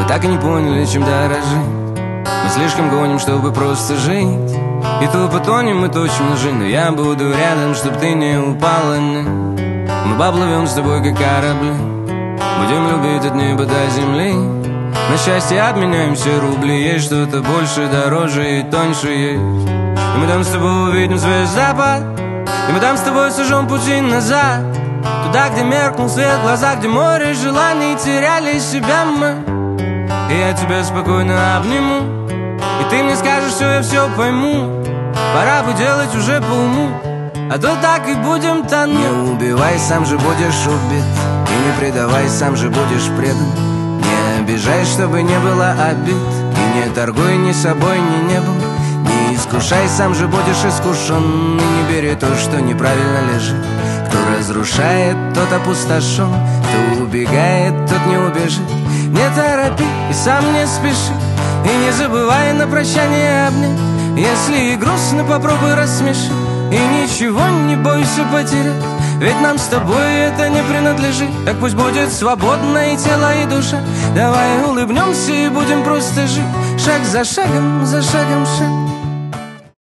так и не поняли, чем дорожить. Мы слишком гоним, чтобы просто жить, и то потонем, мы точим ножи. Но я буду рядом, чтоб ты не упала. Мы поплывем с тобой, как корабли, будем любить от неба до земли. На счастье обменяем все рубли. Есть что-то больше, дороже и тоньше есть. И мы там с тобой увидим звездопад, и мы там с тобой сожжем пути назад, туда, где меркнул свет в глазах, где море желаний теряли себя мы. И я тебя спокойно обниму, и ты мне скажешь, все, я все пойму. Пора бы делать уже по уму, а то так и будем тонуть. Не убивай, сам же будешь убит, и не предавай, сам же будешь предан. Не обижай, чтобы не было обид, и не торгуй ни собой, ни небом. Не искушай, сам же будешь искушен, и не бери то, что неправильно лежит. Кто разрушает, тот опустошен, кто убегает, тот не убежит. Не торопи и сам не спеши, и не забывай на прощание обнять. Если и грустно, попробуй рассмеши, и ничего не бойся потерять, ведь нам с тобой это не принадлежит. Так пусть будет свободно и тело, и душа. Давай улыбнемся и будем просто жить, шаг за шагом, шаг.